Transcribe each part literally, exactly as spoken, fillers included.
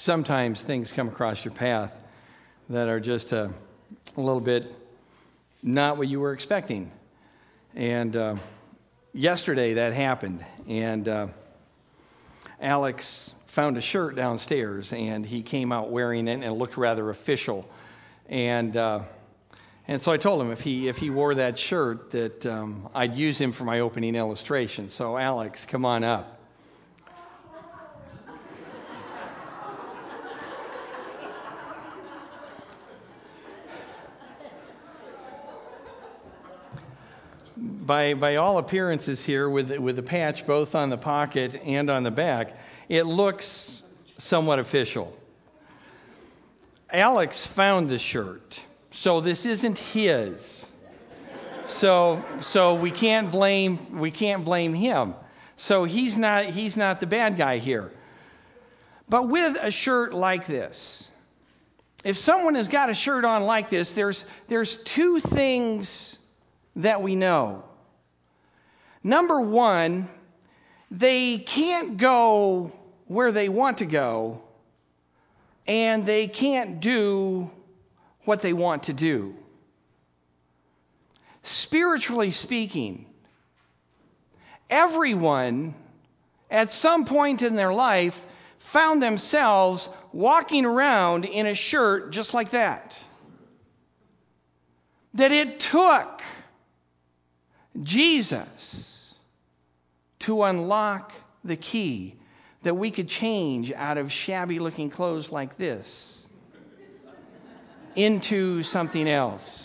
sometimes things come across your path that are just a, a little bit not what you were expecting. And uh, yesterday that happened, and uh, Alex found a shirt downstairs, and he came out wearing it, and it looked rather official. And uh, and so I told him if he if he wore that shirt that um, I'd use him for my opening illustration. So Alex, come on up. By by all appearances here, with with the patch both on the pocket and on the back, it looks somewhat official. Alex found the shirt, so this isn't his. So so we can't blame we can't blame him. So he's not he's not the bad guy here. But with a shirt like this, if someone has got a shirt on like this, there's there's two things that we know. Number one, they can't go where they want to go, and they can't do what they want to do. Spiritually speaking, everyone at some point in their life found themselves walking around in a shirt just like that. That it took Jesus to unlock the key that we could change out of shabby looking clothes like this into something else.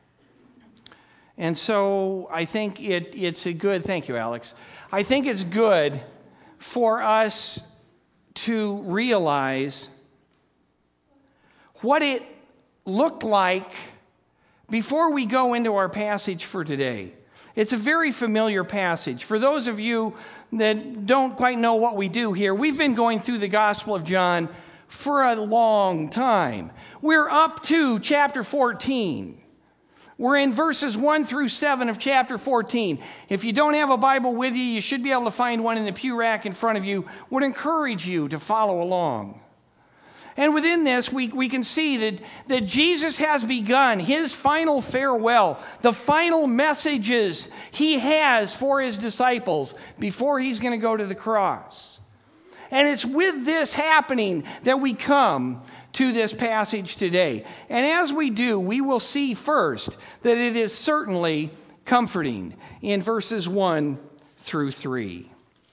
And so I think it, it's a good, thank you, Alex. I think it's good for us to realize what it looked like before we go into our passage for today. It's a very familiar passage. For those of you that don't quite know what we do here, we've been going through the Gospel of John for a long time. We're up to chapter fourteen. We're in verses one through seven of chapter fourteen. If you don't have a Bible with you, you should be able to find one in the pew rack in front of you. Would encourage you to follow along. And within this, we, we can see that, that Jesus has begun his final farewell, the final messages he has for his disciples before he's going to go to the cross. And it's with this happening that we come to this passage today. And as we do, we will see first that it is certainly comforting in verses one through three.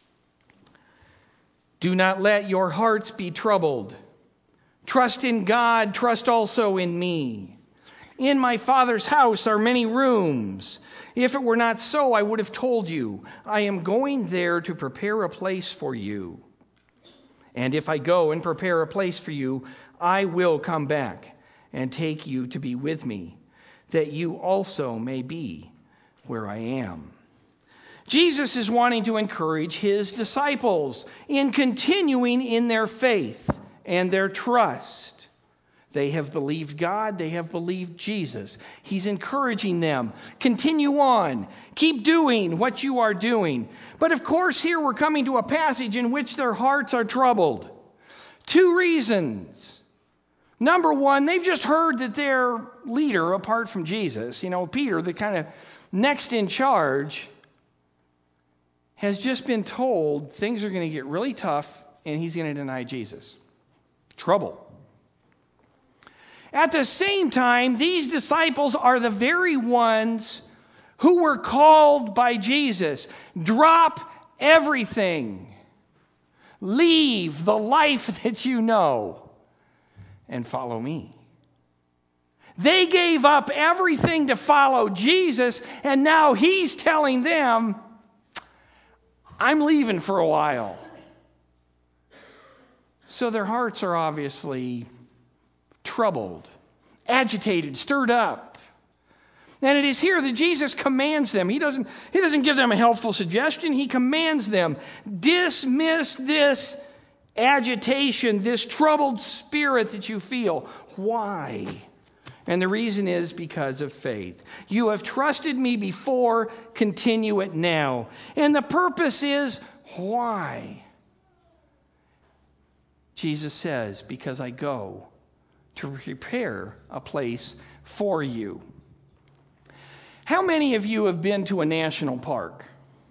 Do not let your hearts be troubled. Trust in God, trust also in me. In my Father's house are many rooms. If it were not so, I would have told you. I am going there to prepare a place for you. And if I go and prepare a place for you, I will come back and take you to be with me, that you also may be where I am. Jesus is wanting to encourage his disciples in continuing in their faith and their trust. They have believed God. They have believed Jesus. He's encouraging them. Continue on. Keep doing what you are doing. But of course, here we're coming to a passage in which their hearts are troubled. Two reasons. Number one, they've just heard that their leader, apart from Jesus, you know, Peter, the kind of next in charge, has just been told things are going to get really tough and he's going to deny Jesus. Trouble. At the same time, these disciples are the very ones who were called by Jesus. Drop everything. Leave the life that you know and follow me. They gave up everything to follow Jesus, and now he's telling them, I'm leaving for a while. So their hearts are obviously troubled, agitated, stirred up. And it is here that Jesus commands them. He doesn't, he doesn't give them a helpful suggestion. He commands them, dismiss this agitation, this troubled spirit that you feel. Why? And the reason is because of faith. You have trusted me before, continue it now. And the purpose is why? Jesus says, because I go to prepare a place for you. How many of you have been to a national park?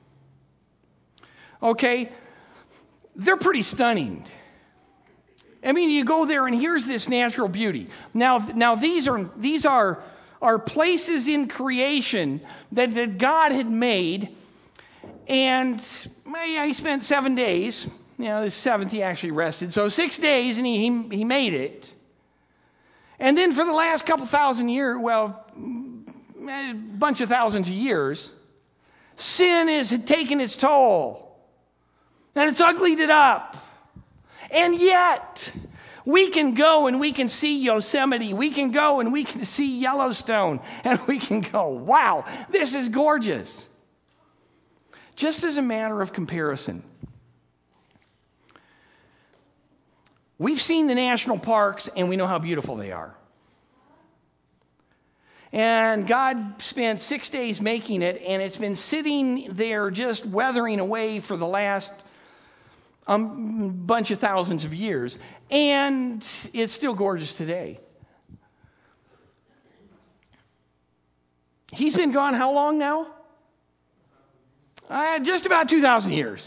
Okay, they're pretty stunning. I mean, you go there and here's this natural beauty. Now, now these are these are, are places in creation that, that God had made. And I spent seven days. You know, the seventh he actually rested. So six days and he, he, he made it. And then for the last couple thousand years, well, a bunch of thousands of years, sin has taken its toll. And it's uglied it up. And yet, we can go and we can see Yosemite. We can go and we can see Yellowstone. And we can go, wow, this is gorgeous. Just as a matter of comparison, we've seen the national parks and we know how beautiful they are. And God spent six days making it, and it's been sitting there just weathering away for the last um, bunch of thousands of years. And it's still gorgeous today. He's been gone how long now? Uh, just about two thousand years.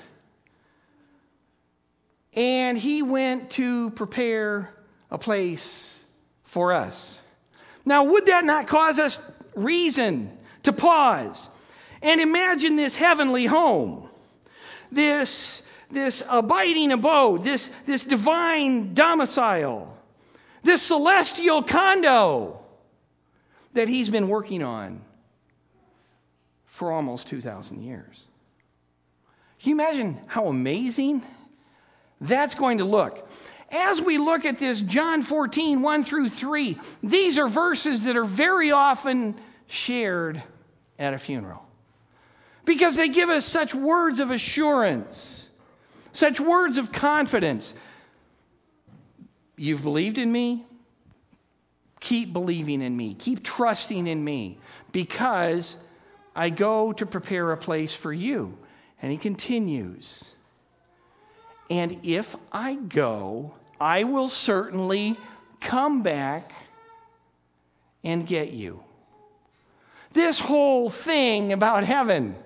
And he went to prepare a place for us. Now, would that not cause us reason to pause and imagine this heavenly home, this, this abiding abode, this, this divine domicile, this celestial condo that he's been working on for almost two thousand years? Can you imagine how amazing that's going to look? As we look at this, John fourteen, one through three, these are verses that are very often shared at a funeral because they give us such words of assurance, such words of confidence. You've believed in me? Keep believing in me. Keep trusting in me because I go to prepare a place for you. And he continues. And if I go, I will certainly come back and get you. This whole thing about heaven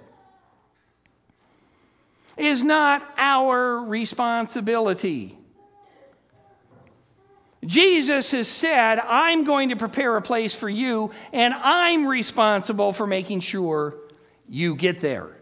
is not our responsibility. Jesus has said, I'm going to prepare a place for you, and I'm responsible for making sure you get there.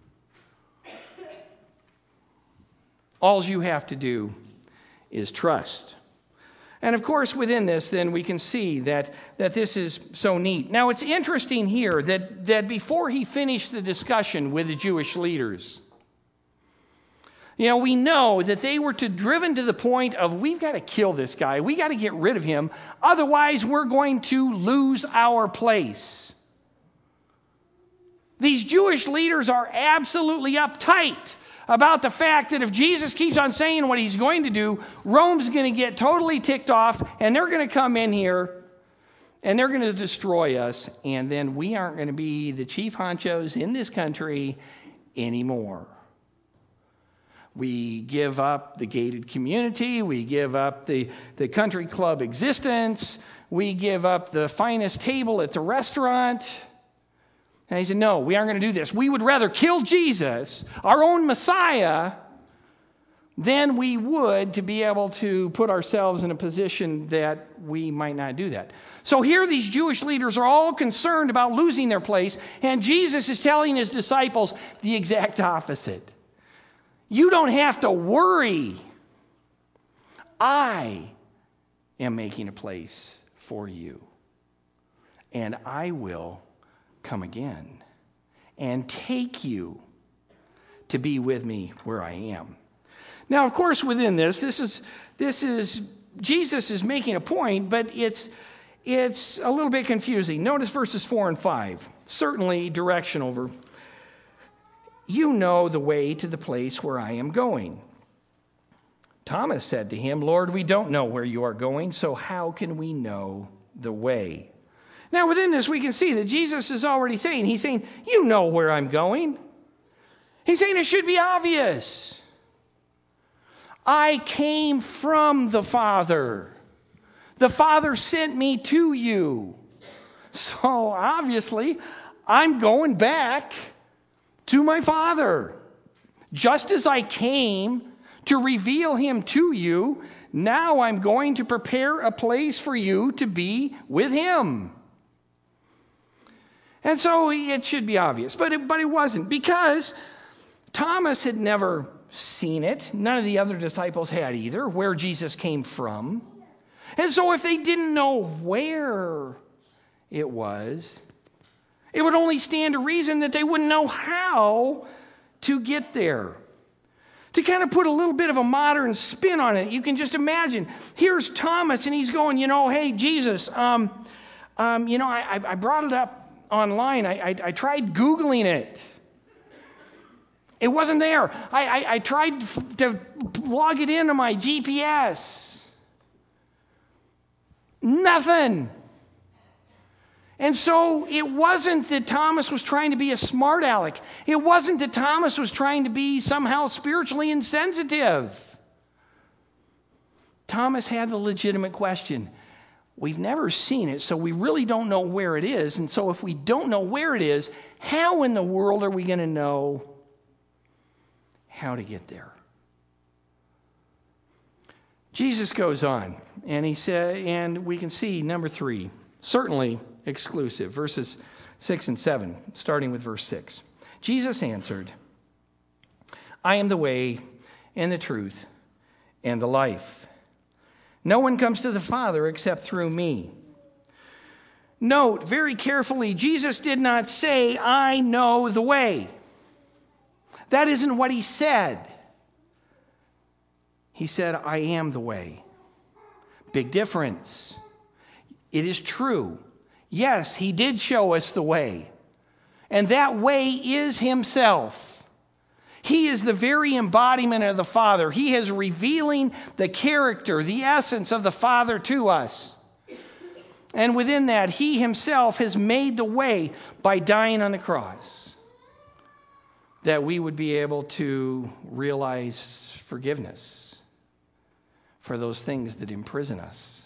All you have to do is trust. And of course, within this, then we can see that, that this is so neat. Now, it's interesting here that, that before he finished the discussion with the Jewish leaders, you know, we know that they were to, driven to the point of, we've got to kill this guy. We got to get rid of him. Otherwise, we're going to lose our place. These Jewish leaders are absolutely uptight about the fact that if Jesus keeps on saying what he's going to do, Rome's going to get totally ticked off, and they're going to come in here, and they're going to destroy us, and then we aren't going to be the chief honchos in this country anymore. We give up the gated community. We give up the, the country club existence. We give up the finest table at the restaurant. And he said, no, we aren't going to do this. We would rather kill Jesus, our own Messiah, than we would to be able to put ourselves in a position that we might not do that. So here these Jewish leaders are all concerned about losing their place, and Jesus is telling his disciples the exact opposite. You don't have to worry. I am making a place for you, and I will come again and take you to be with me where I am. Now, of course, within this, this is this is Jesus is making a point, but it's it's a little bit confusing. Notice verses four and five. Certainly directional. You know the way to the place where I am going. Thomas said to him, Lord, we don't know where you are going, so how can we know the way? Now, within this, we can see that Jesus is already saying, he's saying, you know where I'm going. He's saying it should be obvious. I came from the Father. The Father sent me to you. So obviously, I'm going back to my Father. Just as I came to reveal him to you, now I'm going to prepare a place for you to be with him. And so it should be obvious, but it, but it wasn't, because Thomas had never seen it. None of the other disciples had either, where Jesus came from. And so if they didn't know where it was, it would only stand to reason that they wouldn't know how to get there. To kind of put a little bit of a modern spin on it, you can just imagine, here's Thomas, and he's going, you know, hey, Jesus, um, um, you know, I, I brought it up online. I, I, I tried Googling it. It wasn't there. I, I, I tried to log it into my G P S. Nothing. And so it wasn't that Thomas was trying to be a smart aleck. It wasn't that Thomas was trying to be somehow spiritually insensitive. Thomas had the legitimate question. We've never seen it, so we really don't know where it is. And so if we don't know where it is, how in the world are we going to know how to get there? Jesus goes on, and he said, and we can see number three, certainly exclusive, verses six and seven, starting with verse six. Jesus answered, I am the way and the truth and the life. No one comes to the Father except through me. Note very carefully, Jesus did not say, I know the way. That isn't what he said. He said, I am the way. Big difference. It is true. Yes, he did show us the way. And that way is himself. He is the very embodiment of the Father. He is revealing the character, the essence of the Father to us. And within that, he himself has made the way by dying on the cross, that we would be able to realize forgiveness for those things that imprison us,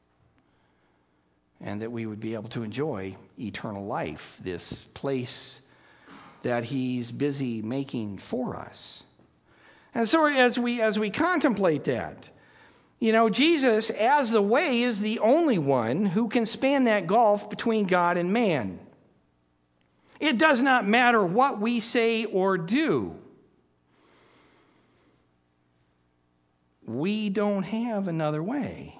and that we would be able to enjoy eternal life, this place that he's busy making for us. And so as we as we contemplate that, you know, Jesus as the way is the only one who can span that gulf between God and man. It does not matter what we say or do. We don't have another way.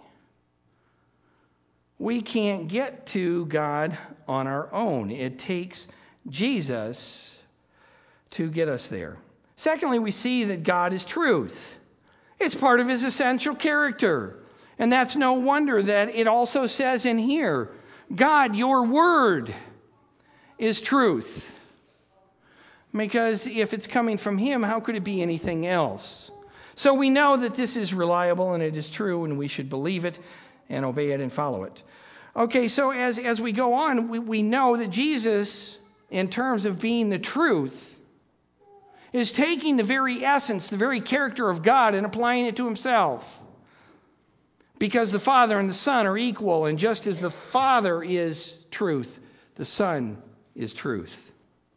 We can't get to God on our own. It takes Jesus to get us there. Secondly, we see that God is truth. It's part of his essential character. And that's no wonder that it also says in here, God, your word is truth. Because if it's coming from him, how could it be anything else? So we know that this is reliable and it is true, and we should believe it and obey it and follow it. Okay, so as, as we go on, we, we know that Jesus, in terms of being the truth, is taking the very essence, the very character of God and applying it to himself. Because the Father and the Son are equal, and just as the Father is truth, the Son is truth.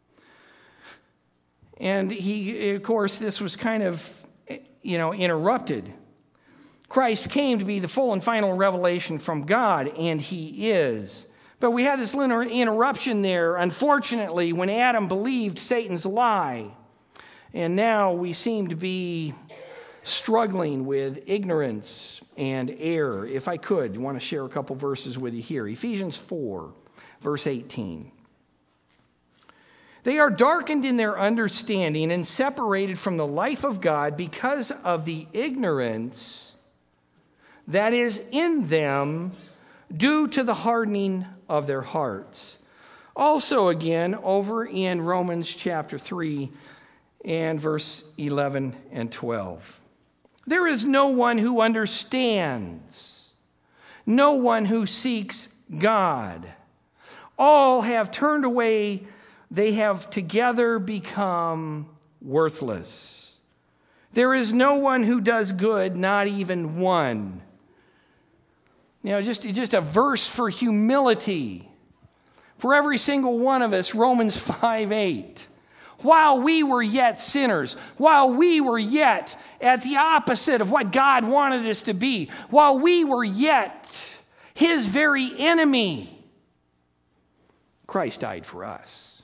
And he, of course, this was kind of, you know, interrupted. Christ came to be the full and final revelation from God, and he is. But we had this little interruption there, unfortunately, when Adam believed Satan's lie. And now we seem to be struggling with ignorance and error. If I could, I want to share a couple verses with you here. Ephesians four, verse eighteen. They are darkened in their understanding and separated from the life of God because of the ignorance that is in them due to the hardening of their hearts. Also again, over in Romans chapter three and verse eleven and twelve. There is no one who understands, no one who seeks God. All have turned away, they have together become worthless. There is no one who does good, not even one. You know, just, just a verse for humility. For every single one of us, Romans five eight. While we were yet sinners, while we were yet at the opposite of what God wanted us to be, while we were yet his very enemy, Christ died for us.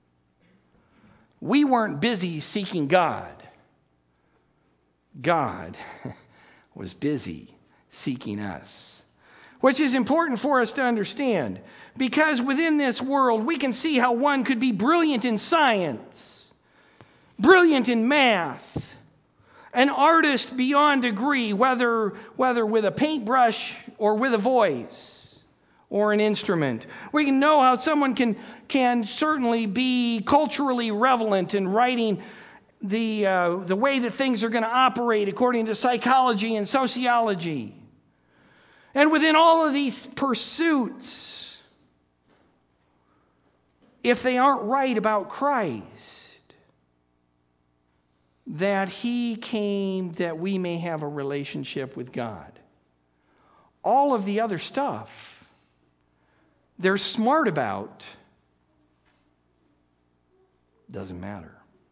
We weren't busy seeking God. God was busy seeking us, which is important for us to understand. Because within this world, we can see how one could be brilliant in science, brilliant in math, an artist beyond degree, whether, whether with a paintbrush or with a voice or an instrument. We can know how someone can, can certainly be culturally relevant in writing the, uh, the way that things are going to operate according to psychology and sociology. And within all of these pursuits, if they aren't right about Christ, that he came that we may have a relationship with God. All of the other stuff they're smart about doesn't matter.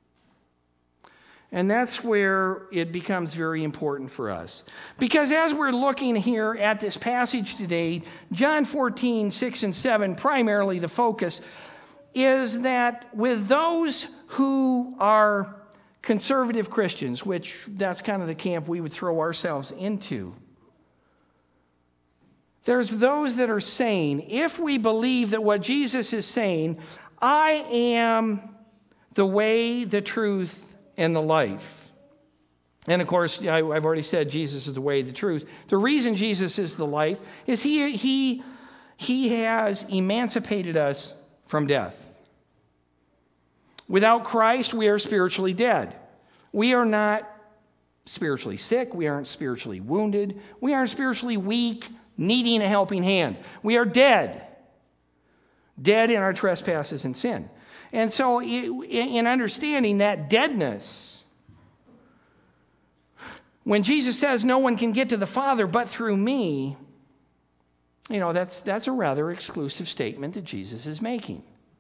And that's where it becomes very important for us. Because as we're looking here at this passage today, John fourteen, six and seven, primarily the focus is that with those who are conservative Christians, which that's kind of the camp we would throw ourselves into, there's those that are saying, if we believe that what Jesus is saying, I am the way, the truth, and the life. And of course, I, I've already said Jesus is the way, the truth. The reason Jesus is the life is he, he, he has emancipated us from death. Without Christ, we are spiritually dead. We are not spiritually sick. We aren't spiritually wounded. We aren't spiritually weak, needing a helping hand. We are dead. Dead in our trespasses and sin. And so in understanding that deadness, when Jesus says no one can get to the Father but through me, you know, that's, that's a rather exclusive statement that Jesus is making.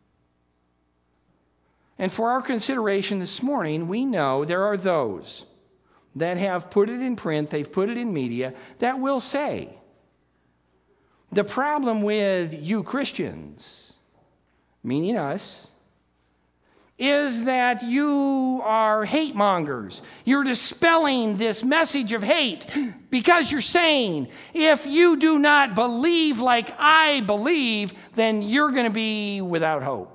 And for our consideration this morning, we know there are those that have put it in print, they've put it in media, that will say, the problem with you Christians, meaning us, is that you are hate mongers. You're dispelling this message of hate because you're saying, if you do not believe like I believe, then you're going to be without hope.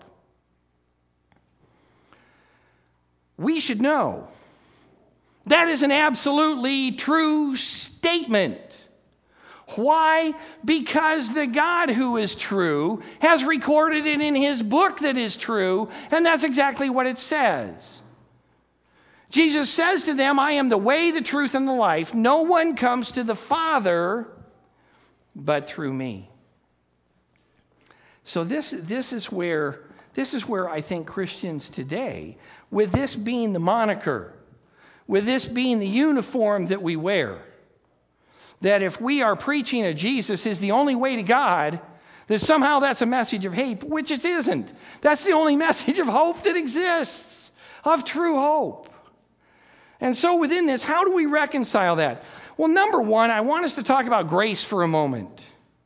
We should know that is an absolutely true statement. Why? Because the God who is true has recorded it in his book that is true, and that's exactly what it says. Jesus says to them, I am the way, the truth, and the life. No one comes to the Father but through me. So this, this is where, this is where I think Christians today, with this being the moniker, with this being the uniform that we wear, that if we are preaching a Jesus is the only way to God, that somehow that's a message of hate, which it isn't. That's the only message of hope that exists, of true hope. And so within this, how do we reconcile that? Well, number one, I want us to talk about grace for a moment.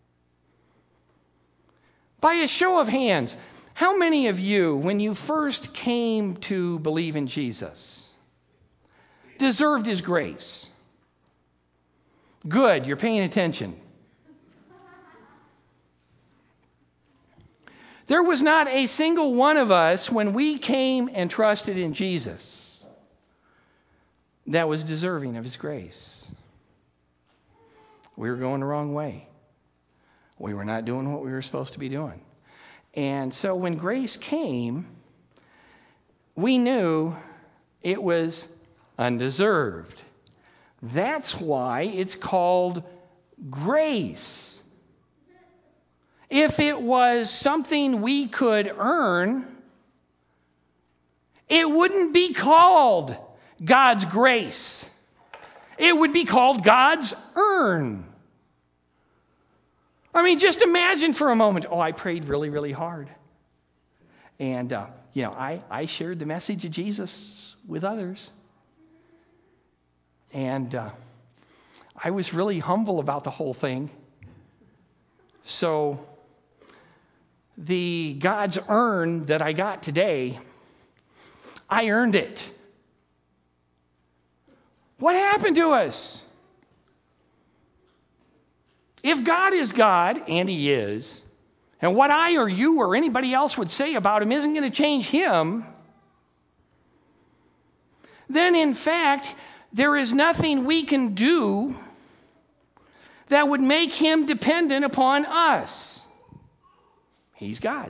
By a show of hands, how many of you, when you first came to believe in Jesus, deserved his grace? Good, you're paying attention. There was not a single one of us when we came and trusted in Jesus that was deserving of his grace. We were going the wrong way. We were not doing what we were supposed to be doing. And so when grace came, we knew it was undeserved. That's why it's called grace. If it was something we could earn, it wouldn't be called God's grace. It would be called God's urn. I mean, just imagine for a moment, oh, I prayed really, really hard. And, uh, you know, I, I shared the message of Jesus with others. And uh, I was really humble about the whole thing. So the God's urn that I got today, I earned it. What happened to us? If God is God, and he is, and what I or you or anybody else would say about him isn't going to change him, then in fact, there is nothing we can do that would make him dependent upon us. He's God.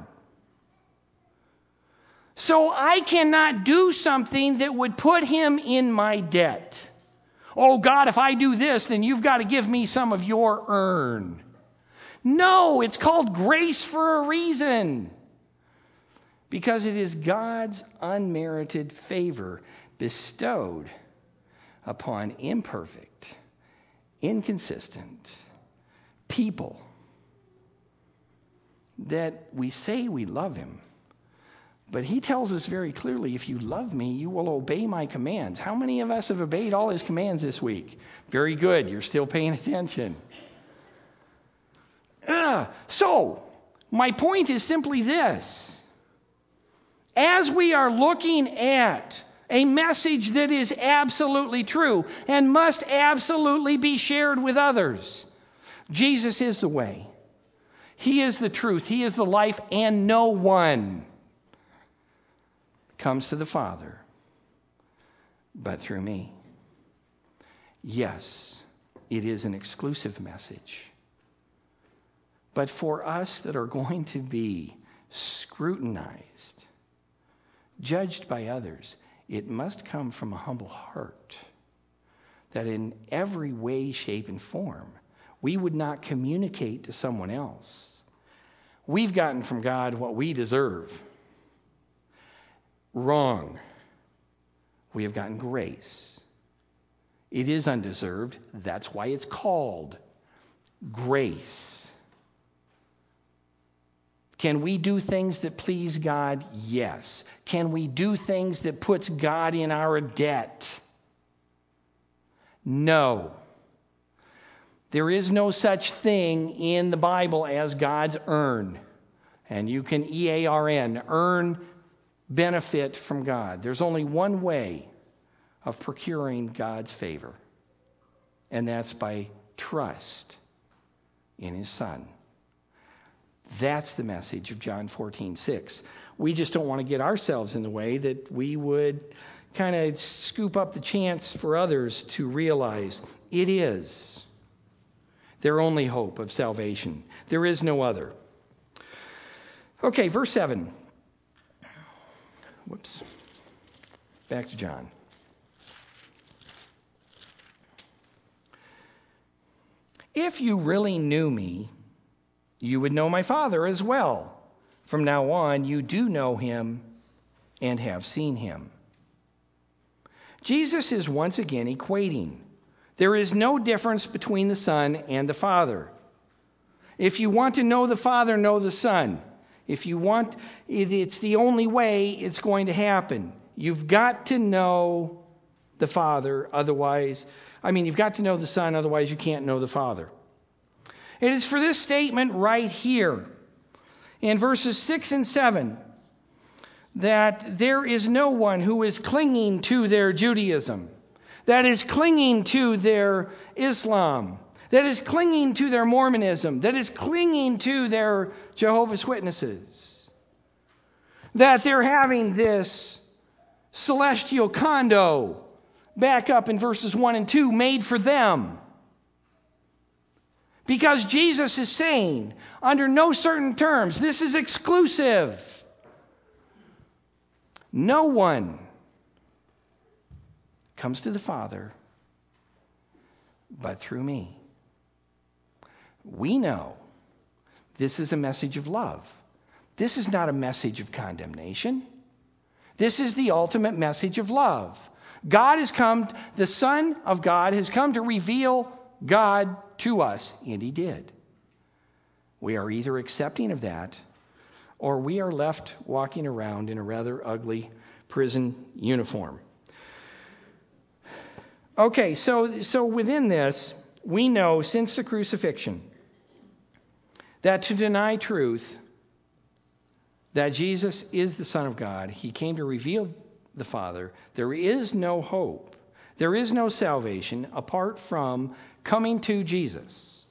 So I cannot do something that would put him in my debt. Oh, God, if I do this, then you've got to give me some of your earn. No, it's called grace for a reason. Because it is God's unmerited favor bestowed upon imperfect, inconsistent people that we say we love him. But he tells us very clearly, if you love me, you will obey my commands. How many of us have obeyed all his commands this week? Very good. You're still paying attention. Uh, so, my point is simply this. As we are looking at a message that is absolutely true and must absolutely be shared with others, Jesus is the way. He is the truth. He is the life, and no one comes to the Father but through me. Yes, it is an exclusive message. But for us that are going to be scrutinized, judged by others, it must come from a humble heart, that in every way, shape, and form, we would not communicate to someone else. We've gotten from God what we deserve. Wrong. We have gotten grace. It is undeserved. That's why it's called grace. Can we do things that please God? Yes. Can we do things that puts God in our debt? No. There is no such thing in the Bible as God's earn. And you can E A R N, earn benefit from God. There's only one way of procuring God's favor, and that's by trust in his Son. That's the message of John fourteen six. We just don't want to get ourselves in the way that we would kind of scoop up the chance for others to realize it is their only hope of salvation. There is no other. Okay, verse seven. Whoops. Back to John. If you really knew me, you would know my Father as well. From now on, you do know him and have seen him. Jesus is once again equating. There is no difference between the Son and the Father. If you want to know the Father, know the Son. If you want, it's the only way it's going to happen. You've got to know the Father, otherwise, I mean, you've got to know the Son, otherwise you can't know the Father. It is for this statement right here, in verses six and seven, that there is no one who is clinging to their Judaism, that is clinging to their Islam, that is clinging to their Mormonism, that is clinging to their Jehovah's Witnesses, that they're having this celestial condo back up in verses one and two made for them. Because Jesus is saying, under no certain terms, this is exclusive. No one comes to the Father but through me. We know this is a message of love. This is not a message of condemnation. This is the ultimate message of love. God has come, the Son of God has come to reveal God to us, and he did. We are either accepting of that, or we are left walking around in a rather ugly prison uniform. Okay, so, so within this, we know since the crucifixion that to deny truth, that Jesus is the Son of God, he came to reveal the Father, there is no hope, there is no salvation apart from coming to Jesus.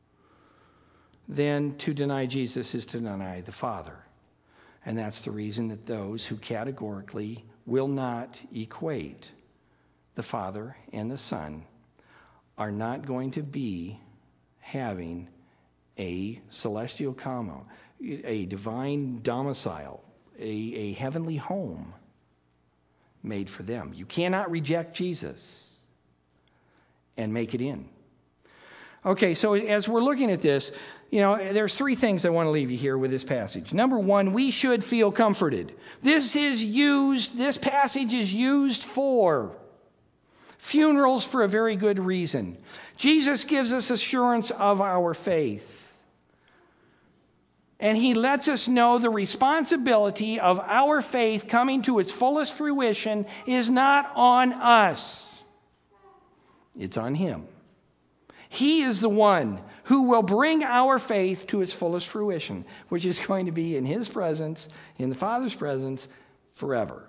Then to deny Jesus is to deny the Father. And that's the reason that those who categorically will not equate the Father and the Son are not going to be having a celestial comma, a divine domicile, a, a heavenly home made for them. You cannot reject Jesus and make it in. Okay, so as we're looking at this, you know, there's three things I want to leave you here with this passage. Number one, we should feel comforted. This is used, this passage is used for funerals for a very good reason. Jesus gives us assurance of our faith. And he lets us know the responsibility of our faith coming to its fullest fruition is not on us. It's on him. He is the one who will bring our faith to its fullest fruition, which is going to be in his presence, in the Father's presence, forever.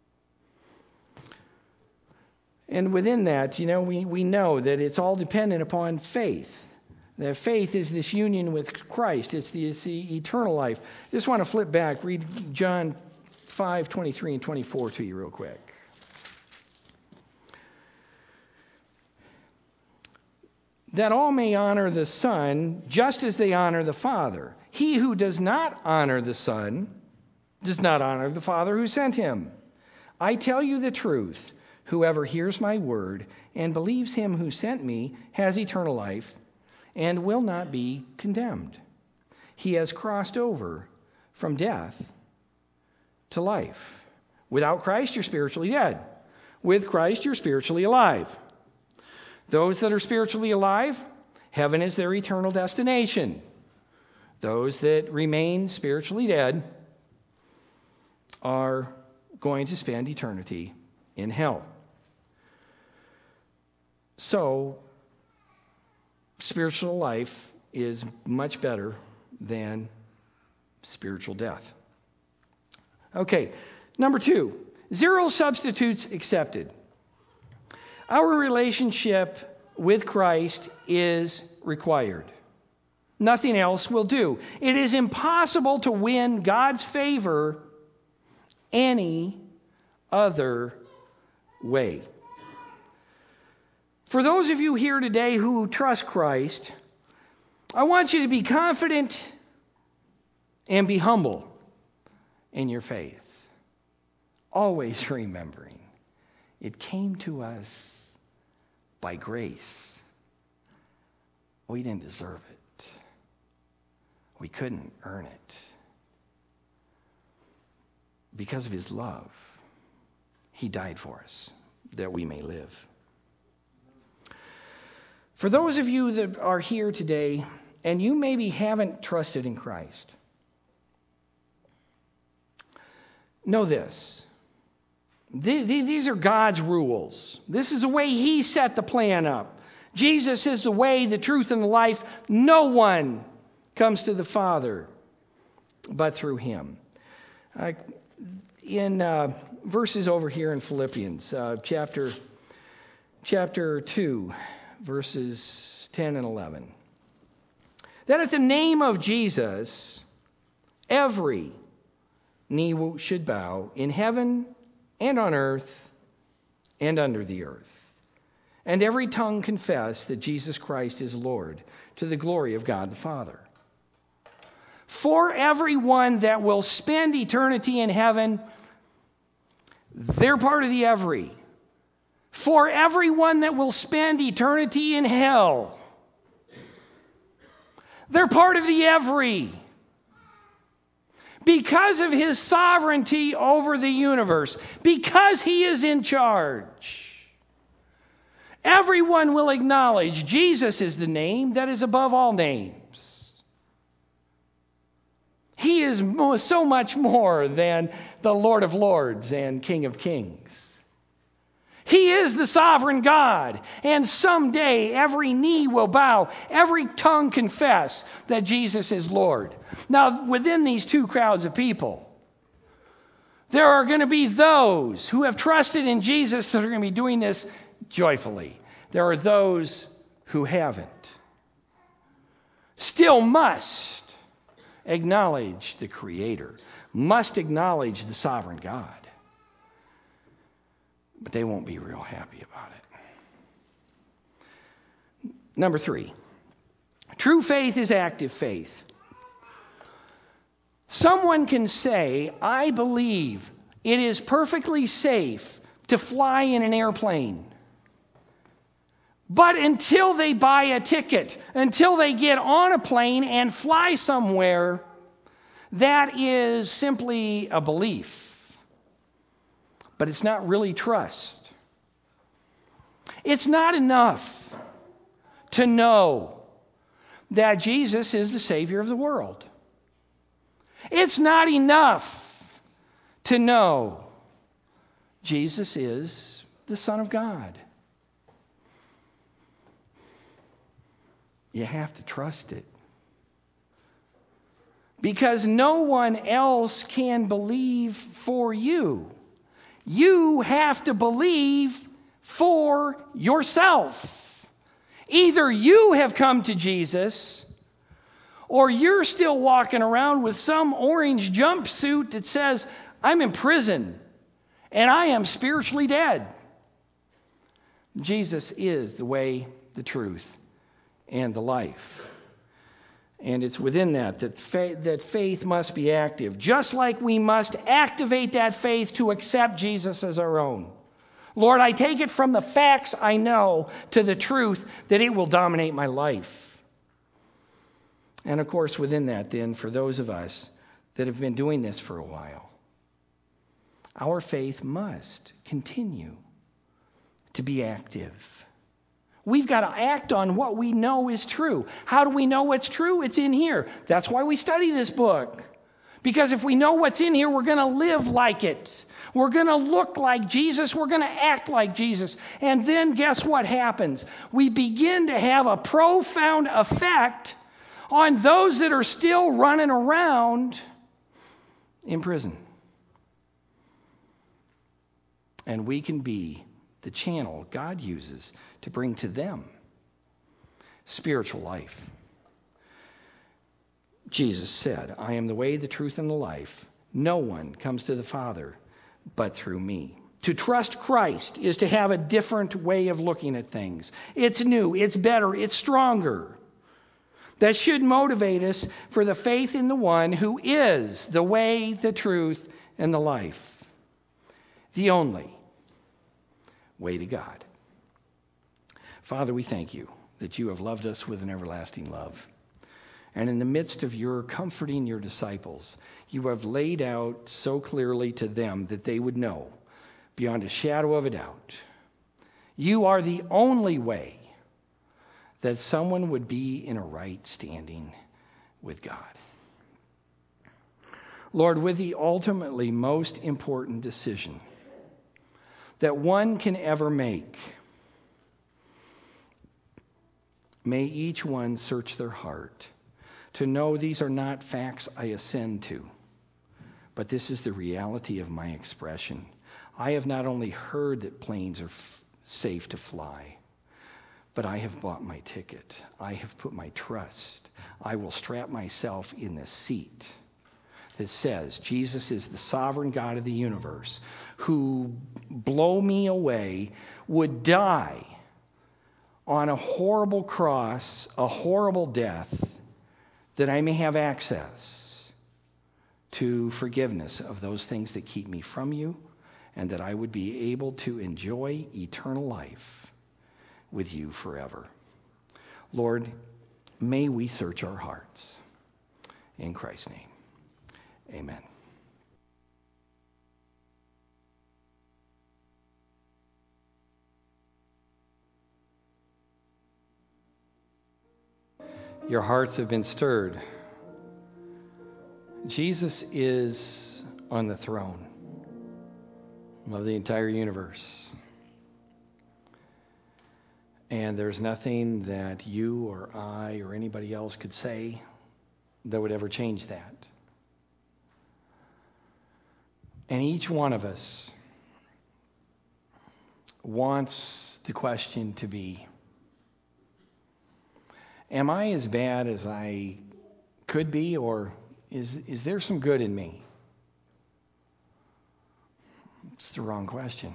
And within that, you know, we, we know that it's all dependent upon faith. That faith is this union with Christ. It's the, it's the eternal life. Just want to flip back, read John five, twenty-three and twenty-four to you real quick. That all may honor the Son just as they honor the Father. He who does not honor the Son does not honor the Father who sent him. I tell you the truth. Whoever hears my word and believes him who sent me has eternal life and will not be condemned. He has crossed over from death to life. Without Christ, you're spiritually dead. With Christ, you're spiritually alive. Those that are spiritually alive, heaven is their eternal destination. Those that remain spiritually dead are going to spend eternity in hell. So, spiritual life is much better than spiritual death. Okay, number two, zero substitutes accepted. Our relationship with Christ is required. Nothing else will do. It is impossible to win God's favor any other way. For those of you here today who trust Christ, I want you to be confident and be humble in your faith. Always remembering it came to us by grace. We didn't deserve it. We couldn't earn it. Because of his love, he died for us that we may live. For those of you that are here today and you maybe haven't trusted in Christ, know this. These are God's rules. This is the way he set the plan up. Jesus is the way, the truth, and the life. No one comes to the Father but through him. Uh, in uh, verses over here in Philippians, uh, chapter, chapter two, verses ten and eleven. That at the name of Jesus, every knee should bow in heaven and on earth and under the earth, and every tongue confess that Jesus Christ is Lord, to the glory of God the Father. For everyone that will spend eternity in heaven, they're part of the every. For everyone that will spend eternity in hell, they're part of the every. because of his sovereignty over the universe, because he is in charge. Everyone will acknowledge Jesus is the name that is above all names. He is so much more than the Lord of Lords and King of Kings. He is the sovereign God, and someday every knee will bow, every tongue confess that Jesus is Lord. Now, within these two crowds of people, there are going to be those who have trusted in Jesus that are going to be doing this joyfully. There are those who haven't. Still must acknowledge the Creator, must acknowledge the sovereign God. But they won't be real happy about it. Number three, true faith is active faith. Someone can say, I believe it is perfectly safe to fly in an airplane. But until they buy a ticket, until they get on a plane and fly somewhere, that is simply a belief. But it's not really trust. It's not enough to know that Jesus is the Savior of the world. It's not enough to know Jesus is the Son of God. You have to trust it. Because no one else can believe for you. You have to believe for yourself. Either you have come to Jesus, or you're still walking around with some orange jumpsuit that says, I'm in prison and I am spiritually dead. Jesus is the way, the truth, and the life. And it's within that that faith, that faith must be active, just like we must activate that faith to accept Jesus as our own. Lord, I take it from the facts I know to the truth that it will dominate my life. And of course, within that, then, for those of us that have been doing this for a while, our faith must continue to be active. We've got to act on what we know is true. How do we know what's true? It's in here. That's why we study this book. Because if we know what's in here, we're going to live like it. We're going to look like Jesus. We're going to act like Jesus. And then guess what happens? We begin to have a profound effect on those that are still running around in prison. And we can be the channel God uses to bring to them spiritual life. Jesus said, I am the way, the truth, and the life. No one comes to the Father but through me. To trust Christ is to have a different way of looking at things. It's new, it's better, it's stronger. That should motivate us for the faith in the one who is the way, the truth, and the life. The only way to God. Father, we thank you that you have loved us with an everlasting love. And in the midst of your comforting your disciples, you have laid out so clearly to them that they would know, beyond a shadow of a doubt, you are the only way that someone would be in a right standing with God. Lord, with the ultimately most important decision that one can ever make, may each one search their heart to know these are not facts I assent to, but this is the reality of my expression. I have not only heard that planes are f- safe to fly, but I have bought my ticket. I have put my trust. I will strap myself in the seat that says Jesus is the sovereign God of the universe who, blow me away, would die on a horrible cross, a horrible death, that I may have access to forgiveness of those things that keep me from you, and that I would be able to enjoy eternal life with you forever. Lord, may we search our hearts. In Christ's name, Amen. Your hearts have been stirred. Jesus is on the throne of the entire universe. And there's nothing that you or I or anybody else could say that would ever change that. And each one of us wants the question to be, am I as bad as I could be, or is, is there some good in me? It's the wrong question.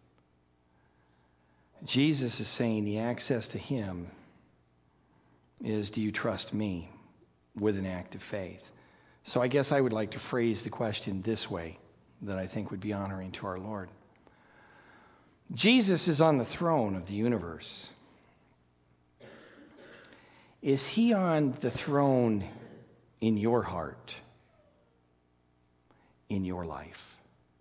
Jesus is saying the access to him is, do you trust me, with an act of faith? So I guess I would like to phrase the question this way that I think would be honoring to our Lord. Jesus is on the throne of the universe. Is he on the throne in your heart, in your life?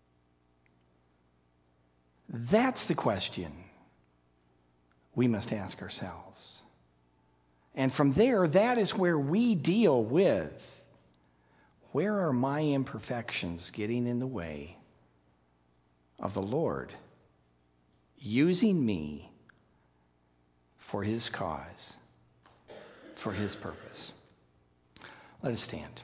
That's the question we must ask ourselves. And from there, that is where we deal with, where are my imperfections getting in the way of the Lord using me for his cause, for his purpose? Let us stand.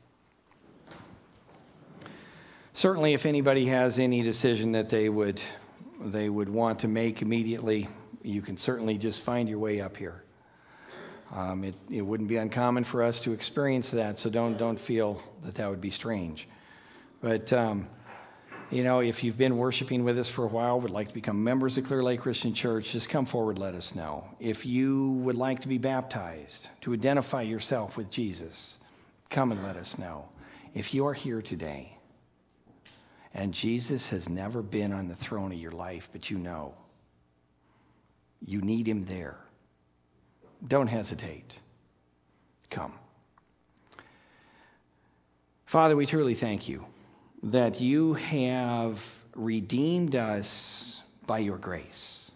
Certainly, if anybody has any decision that they would they would want to make immediately, you can certainly just find your way up here. Um, it, it wouldn't be uncommon for us to experience that, so don't don't feel that that would be strange. But, um, you know, if you've been worshiping with us for a while, would like to become members of Clear Lake Christian Church, just come forward, let us know. If you would like to be baptized, to identify yourself with Jesus, come and let us know. If you are here today and Jesus has never been on the throne of your life, but you know you need him there, don't hesitate. Come. Father, we truly thank you that you have redeemed us by your grace.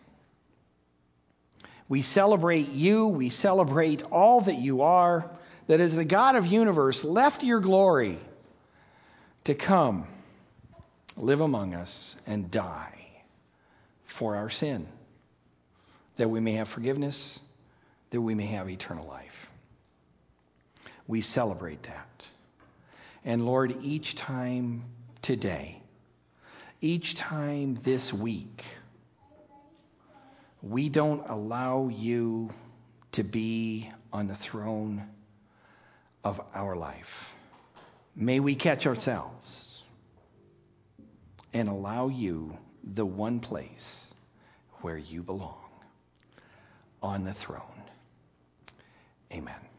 We celebrate you. We celebrate all that you are, that as the God of universe left your glory to come, live among us, and die for our sin, that we may have forgiveness, that we may have eternal life. We celebrate that. And Lord, each time today, each time this week, we don't allow you to be on the throne of our life. May we catch ourselves and allow you the one place where you belong, on the throne. Amen.